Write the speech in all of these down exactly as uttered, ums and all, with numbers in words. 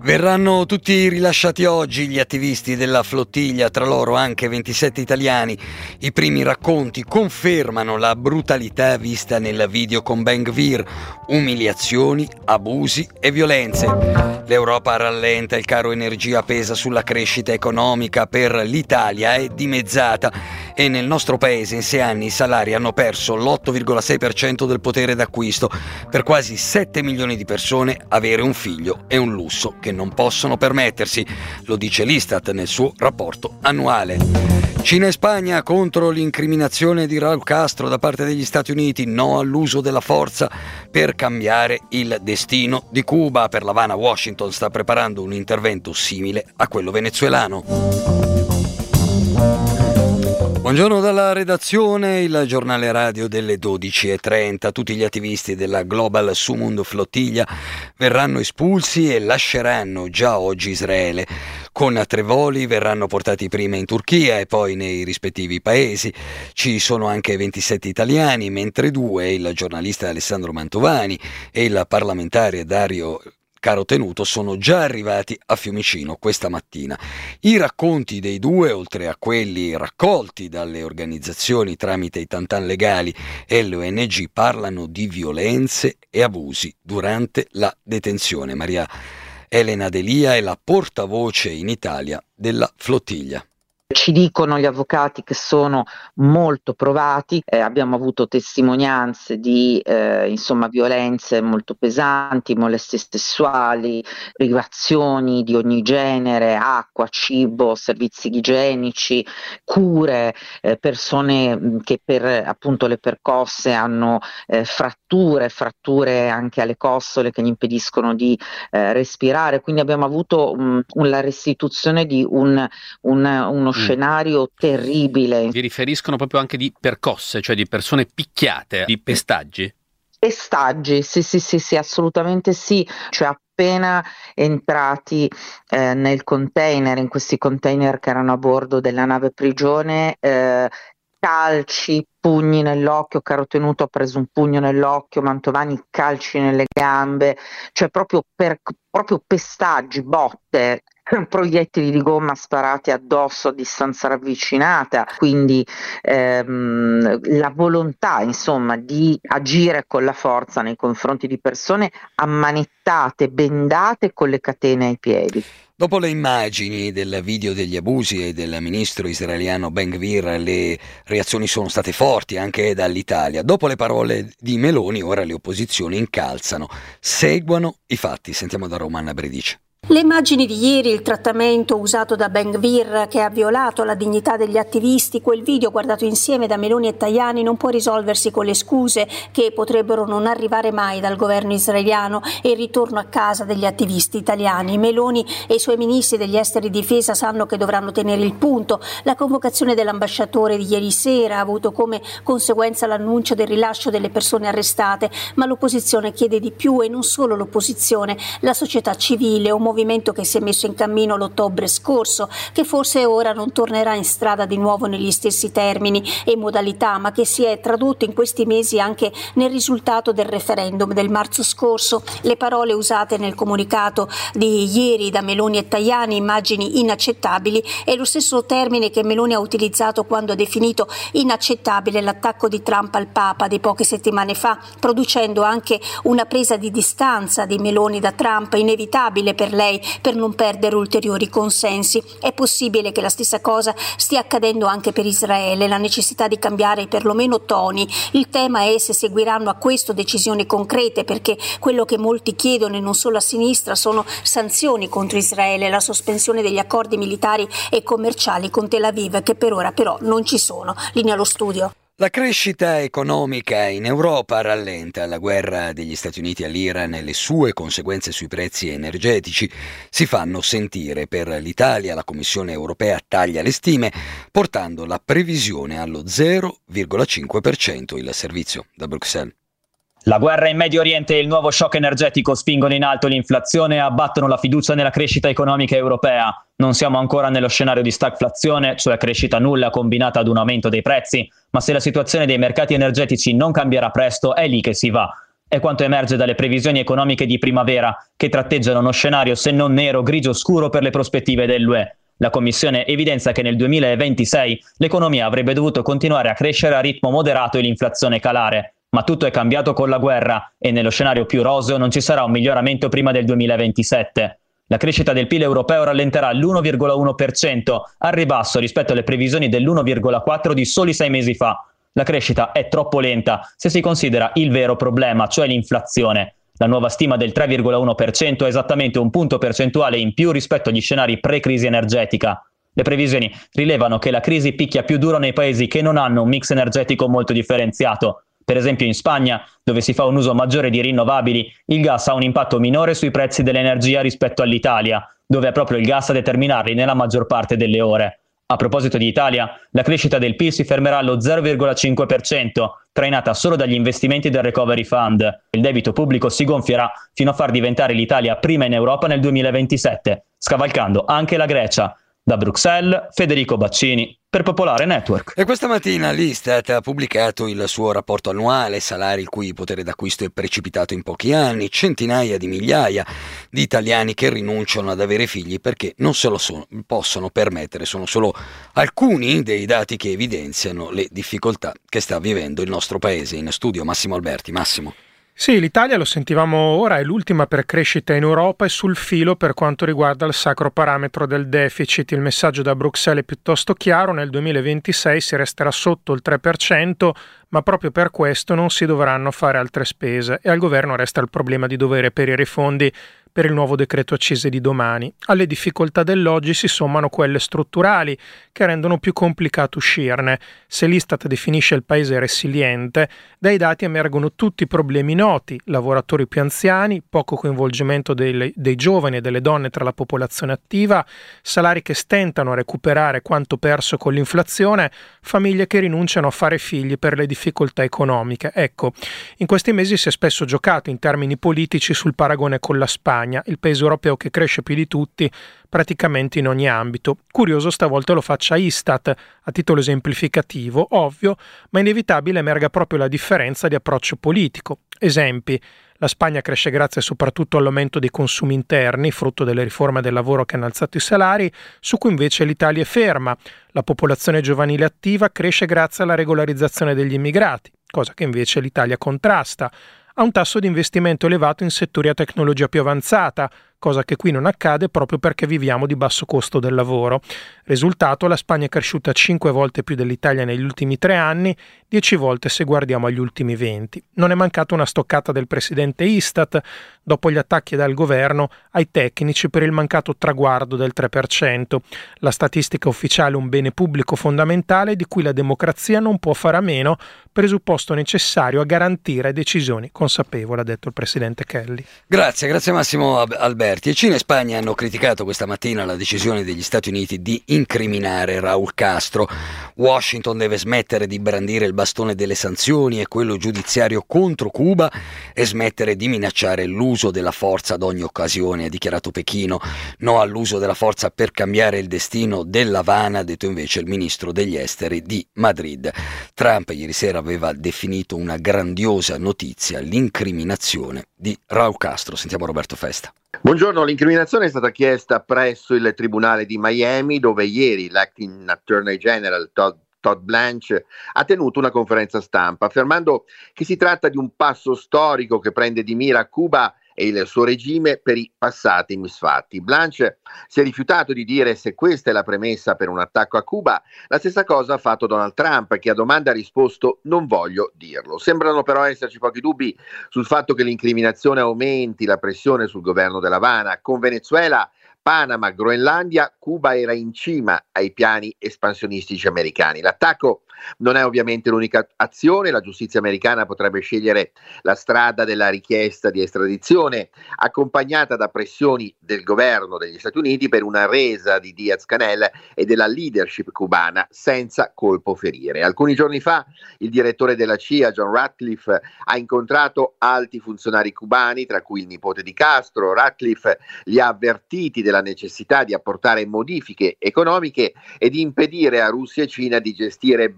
Verranno tutti rilasciati oggi gli attivisti della flottiglia, tra loro anche ventisette italiani. I primi racconti confermano la brutalità vista nel video con Ben Gvir, umiliazioni, abusi e violenze. L'Europa rallenta, il caro energia pesa sulla crescita economica, per l'Italia è dimezzata e nel nostro paese in sei anni i salari hanno perso l'otto virgola sei per cento del potere d'acquisto. Per quasi sette milioni di persone avere un figlio è un lusso che non possono permettersi, lo dice l'Istat nel suo rapporto annuale. Cina e Spagna contro l'incriminazione di Raul Castro da parte degli Stati Uniti, no all'uso della forza per cambiare il destino di Cuba. Per l'Havana, Washington sta preparando un intervento simile a quello venezuelano. Buongiorno dalla redazione, il giornale radio delle dodici e trenta. Tutti gli attivisti della Global Sumund Flottiglia verranno espulsi e lasceranno già oggi Israele. Con tre voli verranno portati prima in Turchia e poi nei rispettivi paesi. Ci sono anche ventisette italiani, mentre due, il giornalista Alessandro Mantovani e il parlamentare Dario Carotenuto, sono già arrivati a Fiumicino questa mattina. I racconti dei due, oltre a quelli raccolti dalle organizzazioni tramite i tantan legali e l'O N G, parlano di violenze e abusi durante la detenzione. Maria Elena Delia è la portavoce in Italia della flottiglia. Ci dicono gli avvocati che sono molto provati, eh, abbiamo avuto testimonianze di eh, insomma violenze molto pesanti, molestie sessuali, privazioni di ogni genere, acqua, cibo, servizi igienici, cure, eh, persone che per appunto le percosse hanno eh, fratture, fratture anche alle costole che gli impediscono di eh, respirare, quindi abbiamo avuto um, la restituzione di un, un, uno scenario terribile. Vi riferiscono proprio anche di percosse, cioè di persone picchiate, di pestaggi? Pestaggi, sì, sì, sì, sì, assolutamente sì. Cioè appena entrati eh, nel container, in questi container che erano a bordo della nave prigione, eh, calci, pugni nell'occhio, Carotenuto ha preso un pugno nell'occhio, Mantovani calci nelle gambe, cioè proprio, per, proprio pestaggi, botte, proiettili di gomma sparati addosso a distanza ravvicinata, quindi ehm, la volontà insomma di agire con la forza nei confronti di persone ammanettate, bendate con le catene ai piedi. Dopo le immagini del video degli abusi e del ministro israeliano Ben Gvir, le reazioni sono state forti anche dall'Italia. Dopo le parole di Meloni, ora le opposizioni incalzano. Seguano i fatti. Sentiamo da Romanna Bredice. Le immagini di ieri, il trattamento usato da Ben Gvir che ha violato la dignità degli attivisti, quel video guardato insieme da Meloni e Tajani non può risolversi con le scuse che potrebbero non arrivare mai dal governo israeliano e il ritorno a casa degli attivisti italiani. Meloni e i suoi ministri degli esteri e difesa sanno che dovranno tenere il punto. La convocazione dell'ambasciatore di ieri sera ha avuto come conseguenza l'annuncio del rilascio delle persone arrestate, ma l'opposizione chiede di più, e non solo l'opposizione, la società civile, un movimento che si è messo in cammino l'ottobre scorso, che forse ora non tornerà in strada di nuovo negli stessi termini e modalità, ma che si è tradotto in questi mesi anche nel risultato del referendum del marzo scorso. Le parole usate nel comunicato di ieri da Meloni e Tajani, immagini inaccettabili, è lo stesso termine che Meloni ha utilizzato quando ha definito inaccettabile l'attacco di Trump al Papa di poche settimane fa, producendo anche una presa di distanza di Meloni da Trump, inevitabile per lei per non perdere ulteriori consensi. È possibile che la stessa cosa stia accadendo anche per Israele, la necessità di cambiare perlomeno toni. Il tema è se seguiranno a questo decisioni concrete, perché quello che molti chiedono, e non solo a sinistra, sono sanzioni contro Israele, la sospensione degli accordi militari e commerciali con Tel Aviv, che per ora però non ci sono. Linea allo studio. La crescita economica in Europa rallenta. La guerra degli Stati Uniti all'Iran e le sue conseguenze sui prezzi energetici si fanno sentire. Per l'Italia la Commissione europea taglia le stime, portando la previsione allo zero virgola cinque per cento. Il servizio da Bruxelles. La guerra in Medio Oriente e il nuovo shock energetico spingono in alto l'inflazione e abbattono la fiducia nella crescita economica europea. Non siamo ancora nello scenario di stagflazione, cioè crescita nulla combinata ad un aumento dei prezzi, ma se la situazione dei mercati energetici non cambierà presto, è lì che si va. È quanto emerge dalle previsioni economiche di primavera, che tratteggiano uno scenario se non nero, grigio scuro per le prospettive dell'U E. La Commissione evidenzia che nel duemilaventisei l'economia avrebbe dovuto continuare a crescere a ritmo moderato e l'inflazione calare. Ma tutto è cambiato con la guerra e nello scenario più roseo non ci sarà un miglioramento prima del duemilaventisette. La crescita del P I L europeo rallenterà all'uno virgola uno per cento, al ribasso rispetto alle previsioni dell'uno virgola quattro per cento di soli sei mesi fa. La crescita è troppo lenta se si considera il vero problema, cioè l'inflazione. La nuova stima del tre virgola uno per cento è esattamente un punto percentuale in più rispetto agli scenari pre-crisi energetica. Le previsioni rilevano che la crisi picchia più duro nei paesi che non hanno un mix energetico molto differenziato. Per esempio in Spagna, dove si fa un uso maggiore di rinnovabili, il gas ha un impatto minore sui prezzi dell'energia rispetto all'Italia, dove è proprio il gas a determinarli nella maggior parte delle ore. A proposito di Italia, la crescita del P I L si fermerà allo zero virgola cinque per cento, trainata solo dagli investimenti del Recovery Fund. Il debito pubblico si gonfierà fino a far diventare l'Italia prima in Europa nel duemilaventisette, scavalcando anche la Grecia. Da Bruxelles, Federico Baccini, per Popolare Network. E questa mattina l'Istat ha pubblicato il suo rapporto annuale, salari il cui potere d'acquisto è precipitato in pochi anni, centinaia di migliaia di italiani che rinunciano ad avere figli perché non se lo sono, possono permettere. Sono solo alcuni dei dati che evidenziano le difficoltà che sta vivendo il nostro paese. In studio Massimo Alberti. Massimo. Sì, l'Italia, lo sentivamo ora, è l'ultima per crescita in Europa e sul filo per quanto riguarda il sacro parametro del deficit. Il messaggio da Bruxelles è piuttosto chiaro: nel duemilaventisei si resterà sotto il tre per cento, ma proprio per questo non si dovranno fare altre spese e al governo resta il problema di dover reperire i fondi per il nuovo decreto accise di domani. Alle difficoltà dell'oggi si sommano quelle strutturali che rendono più complicato uscirne. Se l'Istat definisce il paese resiliente, dai dati emergono tutti i problemi noti: lavoratori più anziani, poco coinvolgimento dei, dei giovani e delle donne tra la popolazione attiva, salari che stentano a recuperare quanto perso con l'inflazione, famiglie che rinunciano a fare figli per le difficoltà economiche. Ecco, in questi mesi si è spesso giocato in termini politici sul paragone con la Spagna, il paese europeo che cresce più di tutti praticamente in ogni ambito. Curioso stavolta lo faccia Istat, a titolo esemplificativo, ovvio, ma inevitabile emerga proprio la differenza di approccio politico. Esempi: la Spagna cresce grazie soprattutto all'aumento dei consumi interni, frutto delle riforme del lavoro che hanno alzato i salari, su cui invece l'Italia è ferma. La popolazione giovanile attiva cresce grazie alla regolarizzazione degli immigrati, cosa che invece l'Italia contrasta. Ha un tasso di investimento elevato in settori a tecnologia più avanzata, cosa che qui non accade proprio perché viviamo di basso costo del lavoro. Risultato: la Spagna è cresciuta cinque volte più dell'Italia negli ultimi tre anni, dieci volte se guardiamo agli ultimi venti. Non è mancata una stoccata del presidente Istat, dopo gli attacchi dal governo ai tecnici per il mancato traguardo del tre per cento. La statistica ufficiale è un bene pubblico fondamentale di cui la democrazia non può fare a meno, presupposto necessario a garantire decisioni consapevoli, ha detto il presidente Kelly. Grazie, grazie Massimo Alberti. E Cina e Spagna hanno criticato questa mattina la decisione degli Stati Uniti di incriminare Raúl Castro. Washington deve smettere di brandire il bastone delle sanzioni e quello giudiziario contro Cuba e smettere di minacciare l'uso della forza ad ogni occasione, ha dichiarato Pechino. No all'uso della forza per cambiare il destino dell'Havana, ha detto invece il ministro degli esteri di Madrid. Trump ieri sera aveva definito una grandiosa notizia l'incriminazione di Raúl Castro. Sentiamo Roberto Festa. Buongiorno, l'incriminazione è stata chiesta presso il Tribunale di Miami, dove ieri l'acting Attorney General Todd Todd Blanche ha tenuto una conferenza stampa affermando che si tratta di un passo storico che prende di mira Cuba e il suo regime per i passati misfatti. Blanche si è rifiutato di dire se questa è la premessa per un attacco a Cuba. La stessa cosa ha fatto Donald Trump, che a domanda ha risposto non voglio dirlo. Sembrano però esserci pochi dubbi sul fatto che l'incriminazione aumenti la pressione sul governo dell'Havana. Con Venezuela, Panama, Groenlandia, Cuba era in cima ai piani espansionistici americani. L'attacco non è ovviamente l'unica azione, la giustizia americana potrebbe scegliere la strada della richiesta di estradizione, accompagnata da pressioni del governo degli Stati Uniti per una resa di Diaz-Canel e della leadership cubana senza colpo ferire. Alcuni giorni fa il direttore della C I A, John Ratcliffe, ha incontrato alti funzionari cubani, tra cui il nipote di Castro. Ratcliffe li ha avvertiti della necessità di apportare modifiche economiche e di impedire a Russia e Cina di gestire basi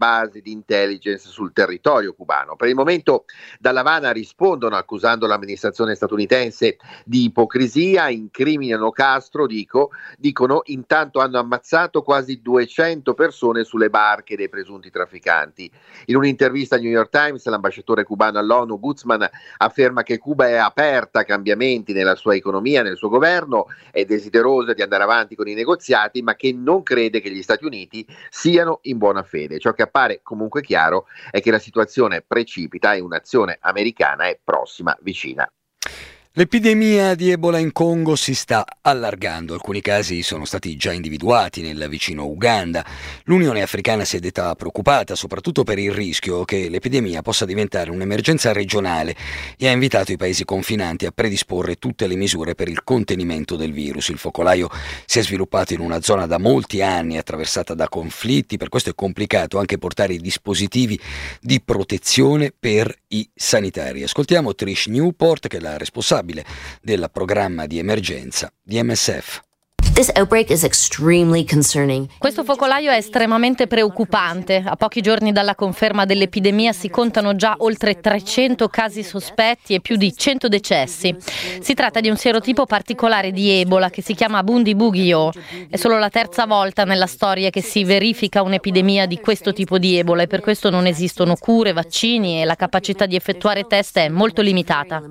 basi di intelligence sul territorio cubano. Per il momento dalla Havana rispondono accusando l'amministrazione statunitense di ipocrisia, incriminano Castro, dico, dicono intanto hanno ammazzato quasi duecento persone sulle barche dei presunti trafficanti. In un'intervista al New York Times l'ambasciatore cubano all'ONU Guzman afferma che Cuba è aperta a cambiamenti nella sua economia, nel suo governo, è desiderosa di andare avanti con i negoziati, ma che non crede che gli Stati Uniti siano in buona fede. Ciò che appare comunque chiaro è che la situazione precipita e un'azione americana è prossima, vicina. L'epidemia di Ebola in Congo si sta allargando, alcuni casi sono stati già individuati nel vicino Uganda. L'Unione Africana si è detta preoccupata soprattutto per il rischio che l'epidemia possa diventare un'emergenza regionale e ha invitato i paesi confinanti a predisporre tutte le misure per il contenimento del virus. Il focolaio si è sviluppato in una zona da molti anni attraversata da conflitti, per questo è complicato anche portare i dispositivi di protezione per i sanitari. Ascoltiamo Trish Newport, che è la responsabile del programma di emergenza di M S F. This outbreak is extremely concerning. Questo focolaio è estremamente preoccupante. A pochi giorni dalla conferma dell'epidemia si contano già oltre trecento casi sospetti e più di cento decessi. Si tratta di un serotipo particolare di Ebola che si chiama Bundibugyo. È solo la terza volta nella storia che si verifica un'epidemia di questo tipo di Ebola e per questo non esistono cure, vaccini e la capacità di effettuare test è molto limitata.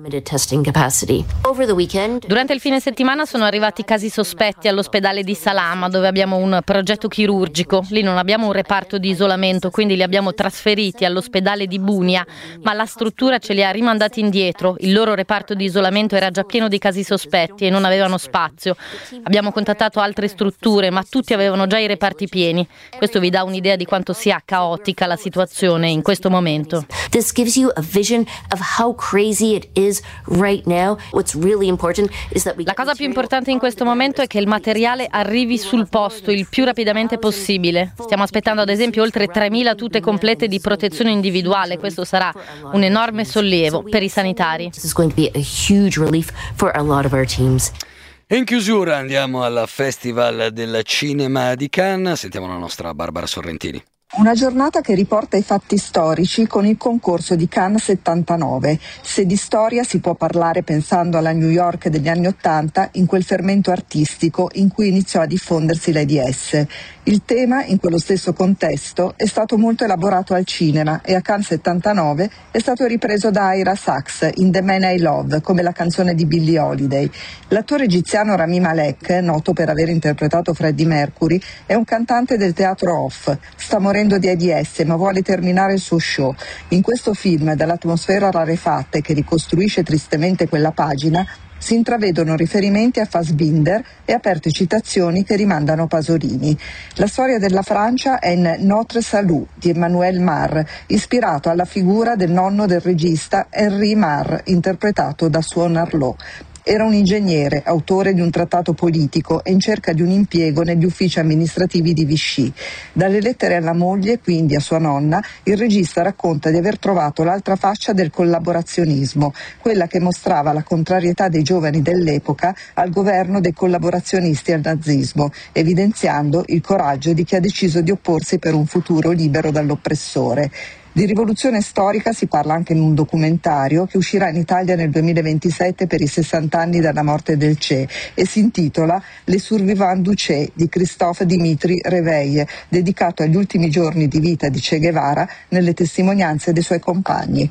Durante il fine settimana sono arrivati casi sospetti all'ospedale di Salama, dove abbiamo un progetto chirurgico. Lì non abbiamo un reparto di isolamento, quindi li abbiamo trasferiti all'ospedale di Bunia, ma la struttura ce li ha rimandati indietro. Il loro reparto di isolamento era già pieno di casi sospetti e non avevano spazio. Abbiamo contattato altre strutture, ma tutti avevano già i reparti pieni. Questo vi dà un'idea di quanto sia caotica la situazione in questo momento. This gives you a vision of how crazy it is right now. What's really important is that we La cosa più importante in questo momento è che il materiale arrivi sul posto il più rapidamente possibile. Stiamo aspettando ad esempio oltre tremila tute complete di protezione individuale. Questo sarà un enorme sollievo per i sanitari. This is going to be a huge relief for a lot of our teams. E in chiusura andiamo al Festival del Cinema di Cannes. Sentiamo la nostra Barbara Sorrentini. Una giornata che riporta i fatti storici con il concorso di Cannes settantanove. Se di storia si può parlare pensando alla New York degli anni Ottanta, in quel fermento artistico in cui iniziò a diffondersi l'AIDS. Il tema, in quello stesso contesto, è stato molto elaborato al cinema e a Cannes settantanove è stato ripreso da Ira Sachs in The Man I Love, come la canzone di Billie Holiday. L'attore egiziano Rami Malek, noto per aver interpretato Freddie Mercury, è un cantante del teatro off. Sta morendo di AIDS, ma vuole terminare il suo show. In questo film, dall'atmosfera rarefatta e che ricostruisce tristemente quella pagina, si intravedono riferimenti a Fassbinder e aperte citazioni che rimandano a Pasolini. La storia della Francia è in Notre Salut di Emmanuel Mar, ispirato alla figura del nonno del regista Henri Mar, interpretato da Suon Arlot. Era un ingegnere, autore di un trattato politico e in cerca di un impiego negli uffici amministrativi di Vichy. Dalle lettere alla moglie, quindi a sua nonna, il regista racconta di aver trovato l'altra faccia del collaborazionismo, quella che mostrava la contrarietà dei giovani dell'epoca al governo dei collaborazionisti al nazismo, evidenziando il coraggio di chi ha deciso di opporsi per un futuro libero dall'oppressore. Di rivoluzione storica si parla anche in un documentario che uscirà in Italia nel duemilaventisette per i sessanta anni dalla morte del Che e si intitola Les Survivants du Che di Christophe Dimitri Reveille, dedicato agli ultimi giorni di vita di Che Guevara nelle testimonianze dei suoi compagni.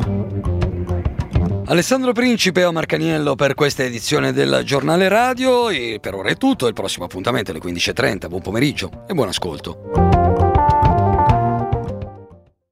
Alessandro Principe e Omar Caniello per questa edizione del Giornale Radio e per ora è tutto. Il prossimo appuntamento è alle quindici e trenta. Buon pomeriggio e buon ascolto.